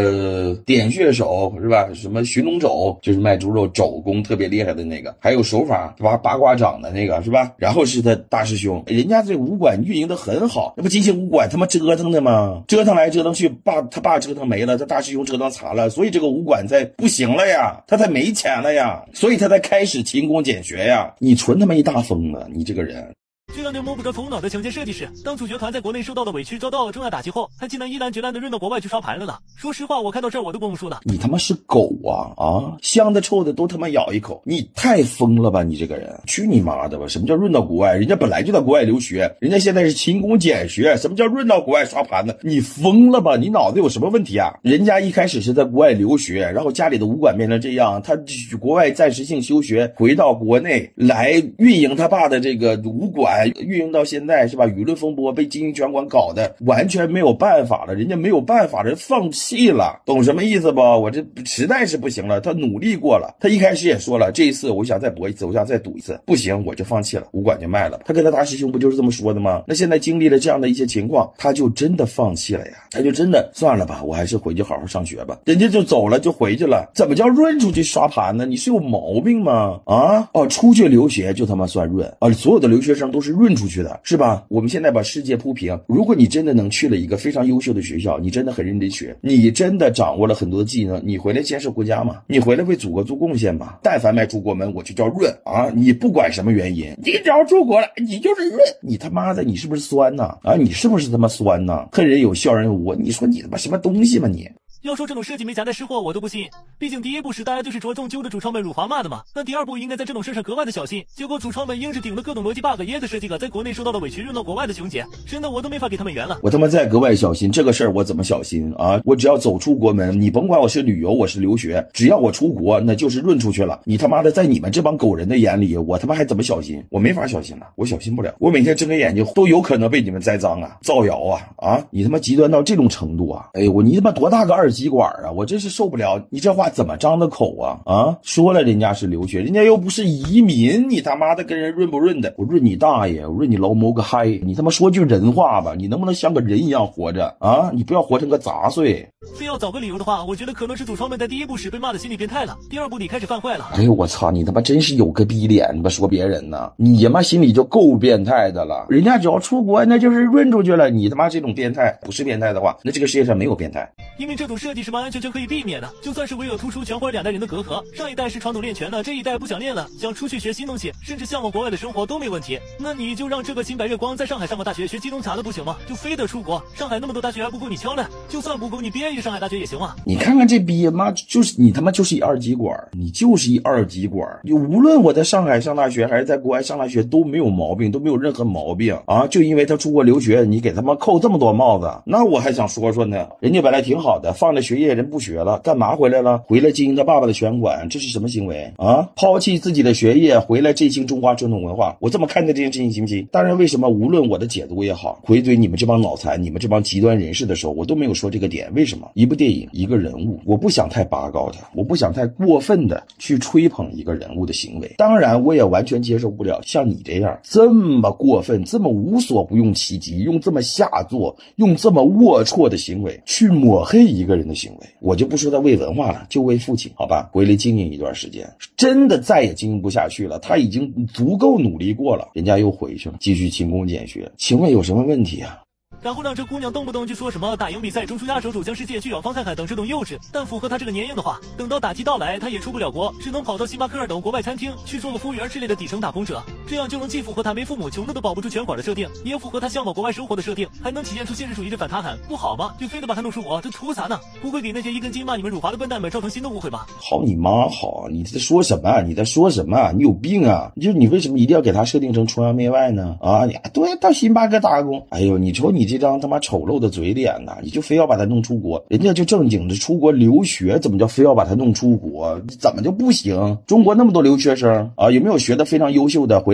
个点穴手是吧？什么寻龙肘，就是卖猪肉肘功特别厉害的那个，还有手法八八卦掌的那个是吧？然后是他大师兄，人家这武馆运营的很好，那不金星武馆他妈折腾的吗？折腾来折腾去，爸他爸折腾没了，他大师兄折腾残了，所以这个武馆才不行了呀，他才没钱了呀，所以他才开始勤工俭学呀。你纯他妈一大疯子，你这个人。 这样就摸不着头脑的情节设计是，当主角团在国内受到了委屈，遭到了重大打击后，他竟然依然决然的润到国外去刷盘了了。说实话，我看到这儿我都绷不住了。 你他妈是狗啊啊！香的臭的都他妈咬一口，你太疯了吧！你这个人，去你妈的吧！什么叫润到国外？人家本来就在国外留学，人家现在是勤工俭学。什么叫润到国外刷盘呢？你疯了吧？你脑子有什么问题啊？人家一开始是在国外留学，然后家里的武馆变成这样，他去国外暂时性休学，回到国内来运营他爸的这个武馆。运营到现在是吧？舆论风波被经营权管搞的完全没有办法了，人家没有办法，人放弃了，懂什么意思不？我这实在是不行了，他努力过了，他一开始也说了，这一次我想再搏一次，我想再赌一次，不行我就放弃了，武馆就卖了。他跟他大师兄不就是这么说的吗？那现在经历了这样的一些情况，他就真的放弃了呀，他就真的算了吧，我还是回去好好上学吧。人家就走了，就回去了，怎么叫润出去刷盘呢？你是有毛病吗？啊哦，出去留学就他妈算润啊！所有的留学生都是润出去的，是吧？我们现在把世界铺平，如果你真的能去了一个非常优秀的学校，你真的很认真学，你真的掌握了很多技能，你回来建设国家嘛，你回来为祖国做贡献嘛。但凡迈出国门，我就叫润啊！你不管什么原因，你只要出国了，你就是润。你他妈的，你是不是酸呐？啊，你是不是他妈酸呐？恨人有笑人有无，你说你他妈什么东西嘛你？ 要说这种设计没夹带私货，我都不信。毕竟第一部时大家就是着重揪着主创们辱华骂的嘛，那第二部应该在这种事上格外的小心。结果主创们硬是顶着各种逻辑 bug 椰子设计了在国内受到了委屈润到国外的情节，真的我都没法给他们圆了。 我他妈再格外小心，这个事儿我怎么小心啊？我只要走出国门，你甭管我是旅游我是留学，只要我出国那就是润出去了。你他妈的在你们这帮狗人的眼里，我他妈还怎么小心？我没法小心了，我小心不了。我每天睁开眼睛都有可能被你们栽赃啊、造谣啊啊！你他妈极端到这种程度啊！哎我你他妈多大个二极管啊！我这真是受不了，你这话怎么张的口啊？啊，说了人家是留学，人家又不是移民，你他妈的跟人润不润的？我润你大爷，我润你老某个嗨！你他妈说句人话吧，你能不能像个人一样活着啊？你不要活成个杂碎。 非要找个理由的话，我觉得可能是主创们在第一部时被骂的心理变态了，第二部里开始犯坏了。 哎呦我操，你他妈真是有个逼脸，你妈说别人呢？你他妈心里就够变态的了。人家只要出国，那就是润出去了。你他妈这种变态不是变态的话，那这个世界上没有变态。 因为这种设计是完完全全可以避免的，就算是唯有突出全或者两代人的隔阂，上一代是传统练拳的，这一代不想练了，想出去学新东西，甚至向往国外的生活都没问题。那你就让这个新白月光在上海上个大学学机动茶的不行吗？就非得出国？上海那么多大学还不够你敲呢？就算不够你编一个上海大学也行啊。 你看看这逼妈，就是你他妈就是一二极管，你就是一二极管。你无论我在上海上大学还是在国外上大学都没有毛病，都没有任何毛病啊！就因为他出国留学，你给他妈扣这么多帽子，那我还想说说呢。人家本来挺好的，放着学业人不学了，干嘛回来了？回来经营他爸爸的拳馆，这是什么行为啊？抛弃自己的学业，回来振兴中华传统文化，我这么看待这件事情行不行？当然，为什么无论我的解读也好，回怼你们这帮脑残、你们这帮极端人士的时候，我都没有说这个点？为什么？一部电影，一个人物，我不想太拔高他，我不想太过分的去吹捧一个人物的行为。当然，我也完全接受不了像你这样这么过分、这么无所不用其极，用这么下作、用这么龌龊的行为去抹黑一个人的行为。我就不说他为文化了，就为父亲，好吧？回来经营一段时间，真的再也经营不下去了，他已经足够努力过了，人家又回去了，继续勤工俭学，请问有什么问题啊？ 然后让这姑娘动不动就说什么打赢比赛中出压轴走向世界去远方看看等这种幼稚但符合她这个年龄的话，等到打击到来她也出不了国，只能跑到星巴克等国外餐厅去做个服务员之类的底层打工者，这样就能既符合她没父母穷的都保不住拳馆的设定，也符合她向往国外生活的设定，还能体现出现实主义的反他喊不好吗？就非得把她弄出国，这图啥呢？不会给那些一根筋骂你们辱华的笨蛋们造成新的误会吧？ 好你妈好，你在说什么？你在说什么？你有病啊？就是你为什么一定要给她设定成崇洋媚外呢？啊，你对到星巴克打工，哎呦，你瞅你这张他妈丑陋的嘴脸呐、啊！你就非要把他弄出国，人家就正经的出国留学，怎么叫非要把他弄出国？怎么就不行？中国那么多留学生啊，有没有学的非常优秀的回来？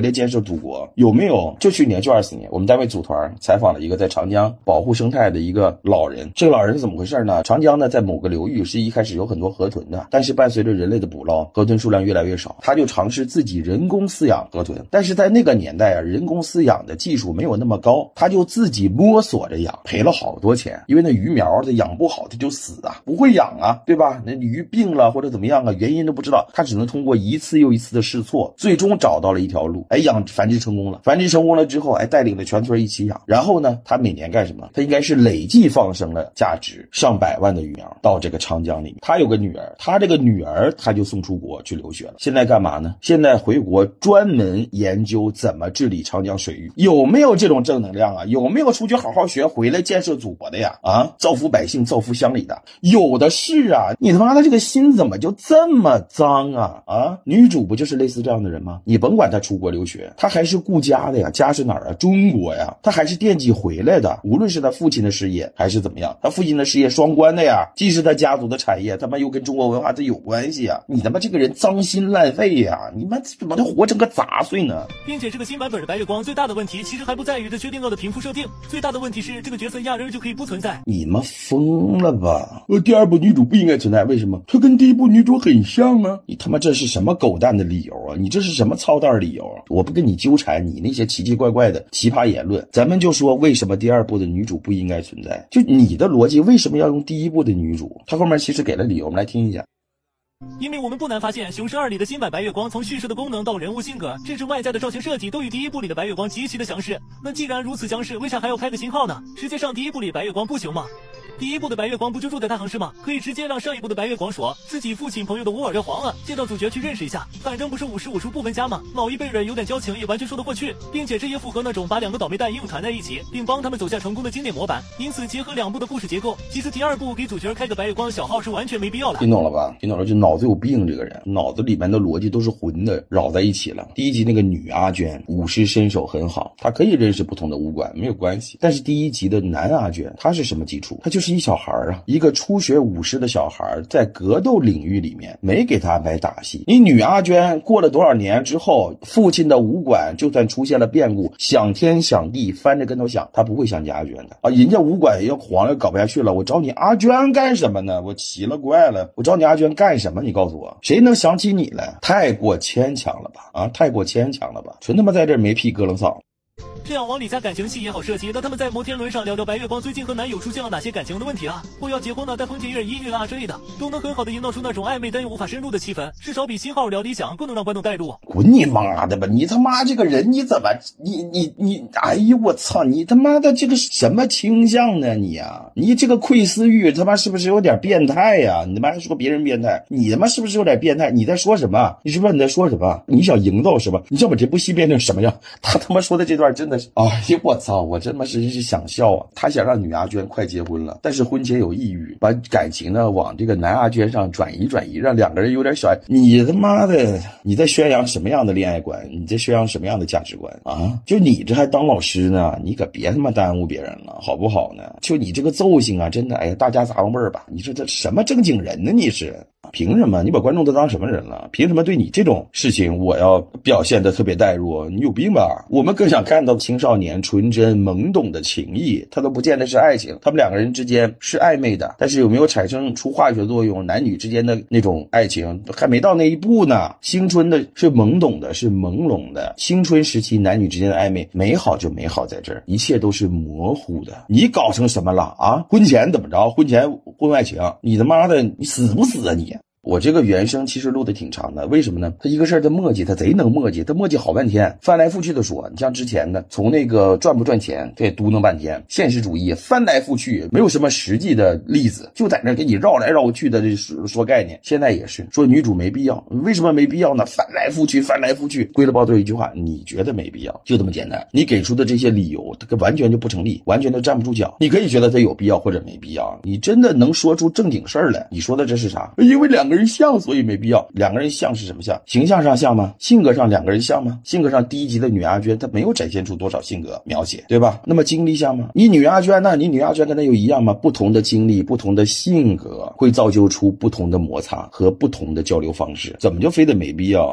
回来建设祖国，有没有？就去年就二四年，我们单位组团采访了一个在长江保护生态的一个老人。这个老人是怎么回事呢？长江呢在某个流域是一开始有很多河豚的，但是伴随着人类的捕捞，河豚数量越来越少，他就尝试自己人工饲养河豚。但是在那个年代啊，人工饲养的技术没有那么高，他就自己摸索着养，赔了好多钱。因为那鱼苗它养不好它就死啊，不会养啊，对吧？那鱼病了或者怎么样啊，原因都不知道，他只能通过一次又一次的试错，最终找到了一条路，哎，养繁殖成功了。繁殖成功了之后，哎，带领了全村一起养。然后呢，他每年干什么？他应该是累计放生了价值上百万的鱼苗到这个长江里面。他有个女儿，他这个女儿他就送出国去留学了。现在干嘛呢？现在回国专门研究怎么治理长江水域。有没有这种正能量啊？有没有出去好好学回来建设祖国的呀？啊，造福百姓造福乡里的有的是啊。你他妈的这个心怎么就这么脏啊？啊，女主不就是类似这样的人吗？你甭管她出国留学，她还是顾家的呀，家是哪儿啊？中国呀，她还是惦记回来的。无论是她父亲的事业还是怎么样，她父亲的事业双关的呀，既是她家族的产业，他妈又跟中国文化这有关系啊。你他妈这个人脏心烂肺呀，你妈怎么就活成个杂碎呢？ 并且这个新版本的白月光最大的问题其实还不在于这薛定谔的贫富设定，最大的问题是这个角色压根就可以不存在。 你们疯了吧？呃，第二部女主不应该存在，为什么？她跟第一部女主很像啊！你他妈这是什么狗蛋的理由啊？你这是什么操蛋理由啊？我不跟你纠缠你那些奇奇怪怪的奇葩言论，咱们就说为什么第二部的女主不应该存在？就你的逻辑为什么要用第一部的女主？她后面其实给了理由，我们来听一下。 因为我们不难发现，《雄狮二》里的新版白月光从叙事的功能到人物性格，甚至外在的造型设计，都与第一部里的白月光极其的相似。那既然如此相似，为啥还要开个新号呢？实际上第一部里白月光不行吗？第一部的白月光不就住在大城市吗？可以直接让上一部的白月光说自己父亲朋友的乌尔热皇啊，见到主角去认识一下，反正不是五十五处不分家吗？老一辈人有点交情也完全说得过去，并且这也符合那种把两个倒霉蛋硬缠在一起，并帮他们走下成功的经典模板。因此结合两部的故事结构，其实第二部给主角开个白月光的小号是完全没必要的。 听懂了吧？听懂了，就脑子有病，这个人脑子里面的逻辑都是混的，绕在一起了。第一集那个女阿娟舞狮身手很好，她可以认识不同的武馆没有关系，但是第一集的男阿娟他是什么基础？他就是一小孩啊，一个初学舞狮的小孩，在格斗领域里面没给他安排打戏。你女阿娟过了多少年之后，父亲的武馆就算出现了变故，想天想地翻着跟头想，他不会想起阿娟的啊！人家武馆要黄了搞不下去了，我找你阿娟干什么呢？我奇了怪了，我找你阿娟干什么？你告诉我，谁能想起你来？太过牵强了吧？啊，太过牵强了吧？纯他妈在这没屁膈冷扫。 这样往里加感情戏也好设计，那他们在摩天轮上聊聊白月光最近和男友出现了哪些感情的问题啊，或要结婚了带封建月音乐啊之类的，都能很好的营造出那种暧昧但又无法深入的气氛，至少比新号聊理想更能让观众带入。 滚你妈的吧！你他妈这个人你怎么你你你哎呦我操！你他妈的这个什么倾向呢你啊？你这个窥私欲他妈是不是有点变态呀、啊？你他妈还说别人变态，你他妈是不是有点变态？你在说什么？你是不是你在说什么？你想营造什么？你想把这部戏变成什么样？他他妈说的这段真的是哎呦我操！我真他妈是是想笑啊！他想让女阿娟快结婚了，但是婚前有抑郁，把感情呢往这个男阿娟上转移转移，让两个人有点小爱。你他妈的你在宣扬什么样的恋爱观？你在宣扬什么样的价值观啊？就你这还当老师呢？你可别他妈耽误别人了，好不好呢？就你这个揍性啊，真的哎呀，大家杂味儿吧？你说这什么正经人呢？你是凭什么？你把观众都当什么人了？凭什么对你这种事情我要表现得特别带入？你有病吧？我们更想看到青少年纯真懵懂的情谊，他都不见得是爱情，他们两个人之间是暧昧的，但是有没有产生出化学作用，男女之间的那种爱情还没到那一步呢。青春的是懵懂的，是朦胧的，青春时期男女之间的暧昧美好就美好在这儿，一切都是模糊的。你搞成什么了啊？婚前怎么着？婚前婚外情，你他妈的你死不死啊你？我这个原声其实录的挺长的，为什么呢？他一个事儿他磨叽，他贼能磨叽，他磨叽好半天，翻来覆去的说。你像之前的从那个赚不赚钱这嘟囔半天，现实主义翻来覆去，没有什么实际的例子，就在那给你绕来绕去的这说说概念。现在也是说女主没必要，为什么没必要呢？翻来覆去翻来覆去，归了包堆一句话，你觉得没必要，就这么简单。你给出的这些理由它完全就不成立，完全都站不住脚。你可以觉得它有必要或者没必要，你真的能说出正经事儿来，你说的这是啥？因为两个人像，所以没必要。两个人像是什么像？形象上像吗？性格上两个人像吗？性格上第一集的女阿娟她没有展现出多少性格描写，对吧？那么经历像吗？你女阿娟呢？你女阿娟跟她有一样吗？不同的经历，不同的性格会造就出不同的摩擦和不同的交流方式，怎么就非得没必要？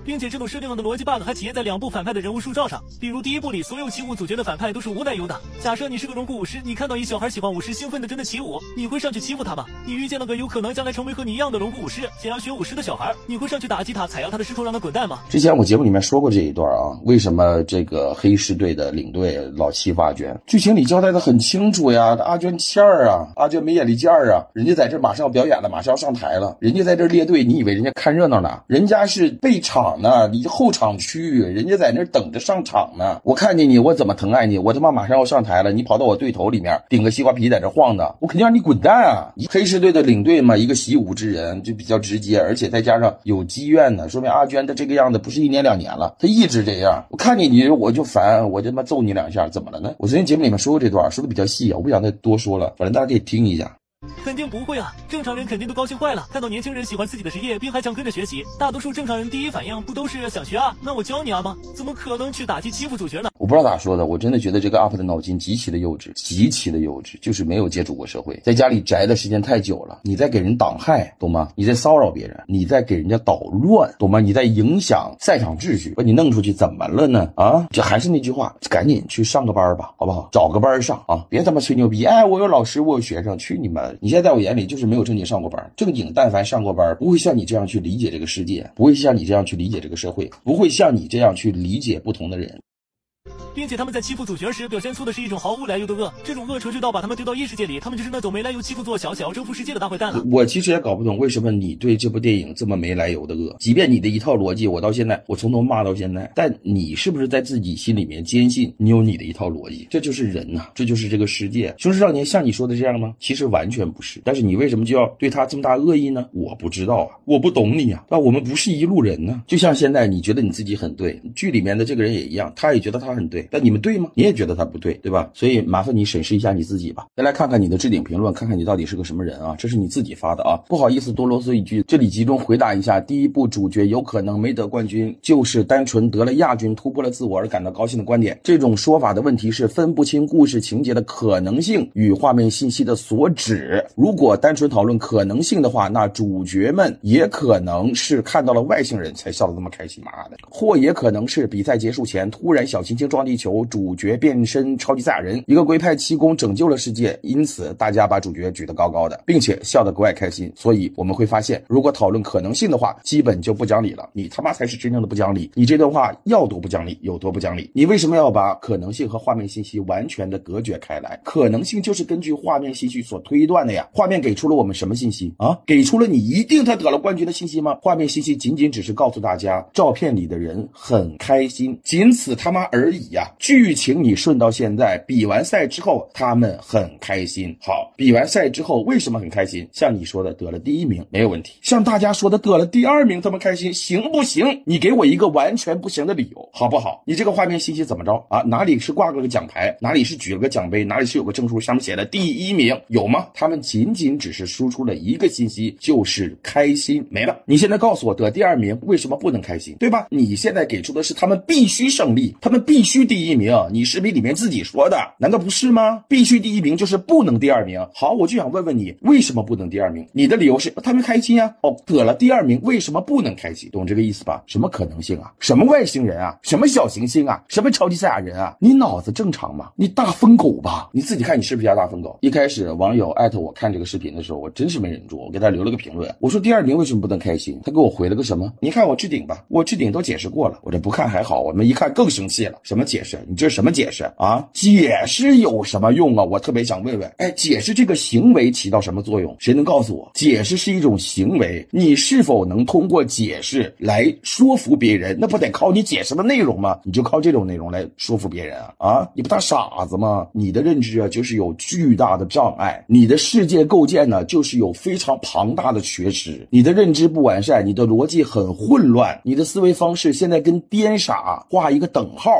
并且这种设定上的逻辑 bug 还体现在两部反派的人物塑造上。比如第一部里所有起舞主角的反派都是无奶油的。假设你是个荣顾武师，你看到一小孩喜欢舞狮，兴奋的真的起舞，你会上去欺负他吗？你遇见了个有可能将来成为和你一样的荣顾武师，想要学舞狮的小孩，你会上去打击他，踩摇他的石头让他滚蛋吗？ 之前我节目里面说过这一段啊，为什么这个黑狮队的领队老欺负阿娟？剧情里交代的很清楚呀，阿娟欠儿啊，阿娟没眼力见儿啊，人家在这马上要表演了，马上要上台了，人家在这列队，你以为人家看热闹呢？人家是备场呢，你后场区，人家在那等着上场呢。我看见你，我怎么疼爱你？我他妈马上要上台了，你跑到我队头里面顶个西瓜皮在这晃的，我肯定让你滚蛋啊！黑狮队的领队嘛，一个习武之人就比较直接，而且再加上有积怨呢，说明阿娟的这个样子不是一年两年了，她一直这样。我看见你我就烦，我他妈揍你两下，怎么了呢？我昨天节目里面说过这段，说的比较细啊，我不想再多说了，反正大家可以听一下。 肯定不会啊，正常人肯定都高兴坏了，看到年轻人喜欢自己的职业并还想跟着学习，大多数正常人第一反应不都是想学啊，那我教你啊吗？怎么可能去打击欺负主角呢？ 我不知道咋说的，我真的觉得这个 U P 的脑筋极其的幼稚，极其的幼稚，就是没有接触过社会，在家里宅的时间太久了，你在给人挡害，懂吗？你在骚扰别人，你在给人家捣乱，懂吗？你在影响赛场秩序，把你弄出去怎么了呢？啊，这还是那句话，赶紧去上个班吧，好不好？找个班上啊，别他妈吹牛逼，哎，我有老师，我有学生，去你们！你现在在我眼里就是没有正经上过班，正经但凡上过班，不会像你这样去理解这个世界，不会像你这样去理解这个社会，不会像你这样去理解不同的人。 并且他们在欺负主角时表现出的是一种毫无来由的恶，这种恶扯去到把他们丢到异世界里，他们就是那种没来由欺负做小小征服世界的大坏蛋了。 我其实也搞不懂为什么你对这部电影这么没来由的恶，即便你的一套逻辑我到现在我从头骂到现在，但你是不是在自己心里面坚信你有你的一套逻辑？这就是人啊，这就是这个世界。凶尸少年像你说的这样吗？其实完全不是，但是你为什么就要对他这么大恶意呢？我不知道啊，我不懂你啊，那我们不是一路人呢。就像现在你觉得你自己很对，剧里面的这个人也一样，他也觉得他很对，但你们对吗？你也觉得他不对，对吧？所以麻烦你审视一下你自己吧。再来看看你的置顶评论，看看你到底是个什么人啊？这是你自己发的啊，不好意思多啰嗦一句，这里集中回答一下。第一部主角有可能没得冠军，就是单纯得了亚军，突破了自我而感到高兴的观点。这种说法的问题是分不清故事情节的可能性与画面信息的所指。如果单纯讨论可能性的话，那主角们也可能是看到了外星人才笑得那么开心，妈的，或也可能是比赛结束前突然小行星撞地球，主角变身超级赛亚人，一个龟派气功拯救了世界，因此大家把主角举得高高的，并且笑得格外开心。所以我们会发现，如果讨论可能性的话，基本就不讲理了。你他妈才是真正的不讲理，你这段话要多不讲理有多不讲理。你为什么要把可能性和画面信息完全的隔绝开来？可能性就是根据画面信息所推断的呀。画面给出了我们什么信息啊？给出了你一定他得了冠军的信息吗？画面信息仅仅只是告诉大家照片里的人很开心，仅此他妈而已呀。剧情你顺到现在，比完赛之后他们很开心。好，比完赛之后为什么很开心？像你说的得了第一名没有问题，像大家说的得了第二名他们开心，行不行？你给我一个完全不行的理由好不好？你这个画面信息怎么着啊？哪里是挂了个奖牌，哪里是举了个奖杯，哪里是有个证书上面写的第一名，有吗？他们仅仅只是输出了一个信息，就是开心，没了。你现在告诉我得第二名为什么不能开心，对吧？你现在给出的是他们必须胜利，他们必须第一名，你视频里面自己说的，难道不是吗？必须第一名就是不能第二名。好，我就想问问你，为什么不能第二名？你的理由是他们开心啊。哦，得了第二名为什么不能开心？懂这个意思吧？什么可能性啊？什么外星人啊？什么小行星啊？什么超级赛亚人啊？你脑子正常吗？你大疯狗吧？你自己看你是不是家大疯狗？一开始网友艾特我看这个视频的时候，我真是没忍住，我给他留了个评论，我说第二名为什么不能开心？他给我回了个什么？你看我置顶吧，我置顶都解释过了。我这不看还好，我们一看更生气了。什么解释？你这是什么解释啊？解释有什么用啊？我特别想问问，哎，解释这个行为起到什么作用？谁能告诉我？解释是一种行为，你是否能通过解释来说服别人？那不得靠你解释的内容吗？你就靠这种内容来说服别人啊？啊，你不大傻子吗？你的认知啊，就是有巨大的障碍，你的世界构建呢，就是有非常庞大的缺失，你的认知不完善，你的逻辑很混乱，你的思维方式现在跟颠傻画一个等号，懂啥意思？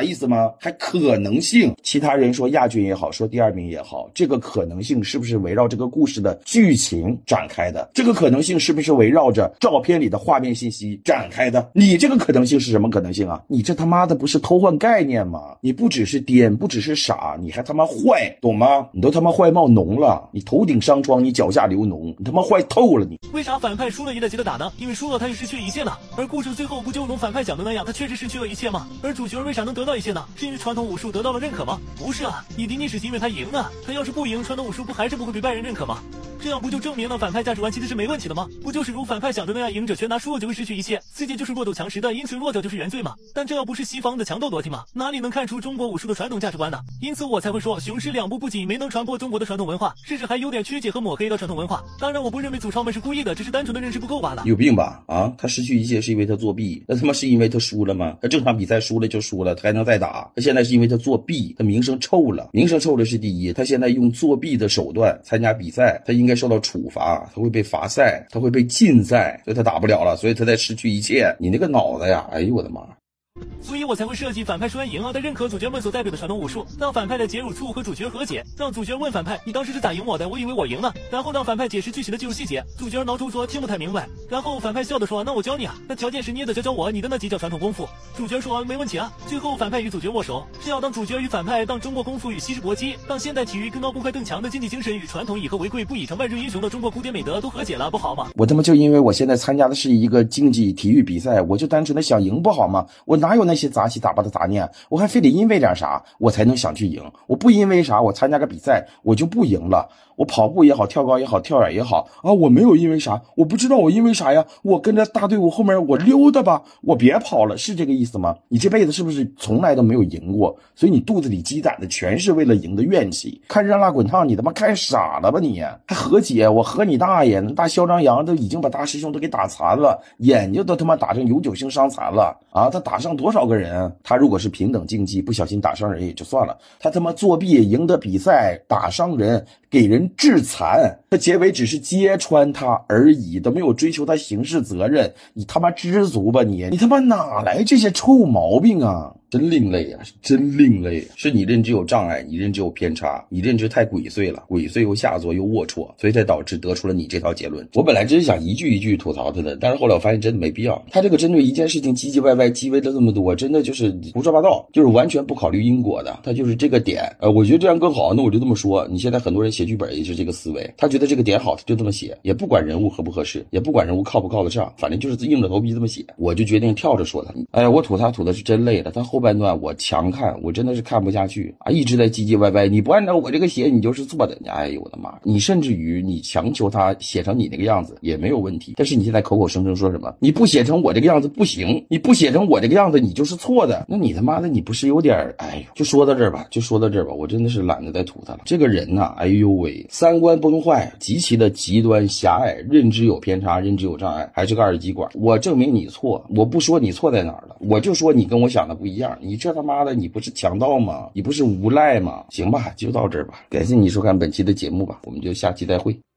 意思吗？还可能性，其他人说亚军也好，说第二名也好，这个可能性是不是围绕这个故事的剧情展开的？这个可能性是不是围绕着照片里的画面信息展开的？你这个可能性是什么可能性啊？你这他妈的不是偷换概念吗？你不只是颠，不只是傻，你还他妈坏，懂吗？你都他妈坏冒脓了，你头顶伤疮，你脚下流脓，你他妈坏透了你。 为啥反派输了也得接着打呢？因为输了他就失去一切了。而故事最后不就如反派讲的那样，他确实失去了一切吗？而主角为啥能得到一切呢？是因为传统武术得到了认可吗？不是啊，你迪尼是因为他赢了，他要是不赢，传统武术不还是不会被外人认可吗？这样不就证明了反派价值观其实是没问题的吗？不就是如反派想的那样，赢者全拿，输了就会失去一切，世界就是弱斗强食的，因此弱者就是原罪嘛。但这要不是西方的强斗逻辑吗？哪里能看出中国武术的传统价值观呢？因此我才会说，雄狮两部不仅没能传播中国的传统文化，甚至还有点曲解和抹黑了传统文化。当然我不认为祖超们是故意的，只是单纯的认识不够罢了。 有病吧？啊，他失去一切是因为他作弊，那他妈是因为他输了吗？他正常比赛输了就输了，他还能再打。他现在是因为他作弊，他名声臭了，名声臭了是第一，他现在用作弊的手段参加比赛，他应该受到处罚，他会被罚赛，他会被禁赛，所以他打不了了，所以他在失去一切。你那个脑子呀，哎呦我的妈！ 所以我才会设计反派输赢啊，他认可主角们所代表的传统武术，让反派的解辱处和主角和解，让主角问反派你当时是咋赢我的，我以为我赢了，然后让反派解释具体的技术细节，主角挠头说听不太明白，然后反派笑着说那我教你啊，那条件是你也得教教我你的那几脚传统功夫，主角说没问题啊，最后反派与主角握手，是要当主角与反派当中国功夫与西式搏击，让现代体育更高更快更强的竞技精神与传统以和为贵不以成败论英雄的中国古典美德都和解了，不好吗？ 我他妈就因为我现在参加的是一个竞技体育比赛，我就单纯的想赢不好吗？我哪有那些杂七杂八的杂念，我还非得因为点啥我才能想去赢？我不因为啥我参加个比赛我就不赢了？我跑步也好，跳高也好，跳远也好啊，我没有因为啥，我不知道我因为啥呀，我跟着大队伍后面我溜达吧，我别跑了，是这个意思吗？你这辈子是不是从来都没有赢过，所以你肚子里积攒的全是为了赢的怨气？看热辣滚烫你他妈看傻了吧你？还和解？我和你大爷，大嚣张扬都已经把大师兄都给打残了，眼睛都他妈打成永久性伤残了啊！他打伤多少个人？他如果是平等竞技不小心打伤人也就算了，他他妈作弊赢得比赛打伤人给人致残，他结尾只是揭穿他而已，都没有追求他刑事责任，你他妈知足吧你？你他妈哪来这些臭毛病啊？真另类啊，是真另类啊！是你认知有障碍，你认知有偏差，你认知太鬼祟了，鬼祟又下作又龌龊，所以才导致得出了你这条结论。我本来真是想一句一句吐槽他的，但是后来我发现真的没必要。他这个针对一件事情唧唧歪歪叽歪了这么多，真的就是胡说八道，就是完全不考虑因果的。他就是这个点，呃，我觉得这样更好，那我就这么说。你现在很多人写剧本也是这个思维，他觉得这个点好，他就这么写，也不管人物合不合适，也不管人物靠不靠得上，反正就是硬着头皮这么写。我就决定跳着说他。哎呀，我吐他吐的是真累了，他后半段我强看，我真的是看不下去啊，一直在唧唧歪歪，你不按照我这个写你就是错的。哎呦我的妈，你甚至于你强求他写成你那个样子也没有问题，但是你现在口口声声说什么你不写成我这个样子不行，你不写成我这个样子你就是错的，那你他妈的你不是有点哎呦，就说到这儿吧，就说到这儿吧，我真的是懒得再吐他了。这个人呐，哎呦喂，三观崩坏，极其的极端狭隘，认知有偏差，认知有障碍，还是个二极管。我证明你错，我不说你错在哪儿了，我就说你跟我想的不一样，你这他妈的你不是强盗吗？你不是无赖吗？行吧，就到这儿吧，感谢你收看本期的节目吧，我们就下期再会。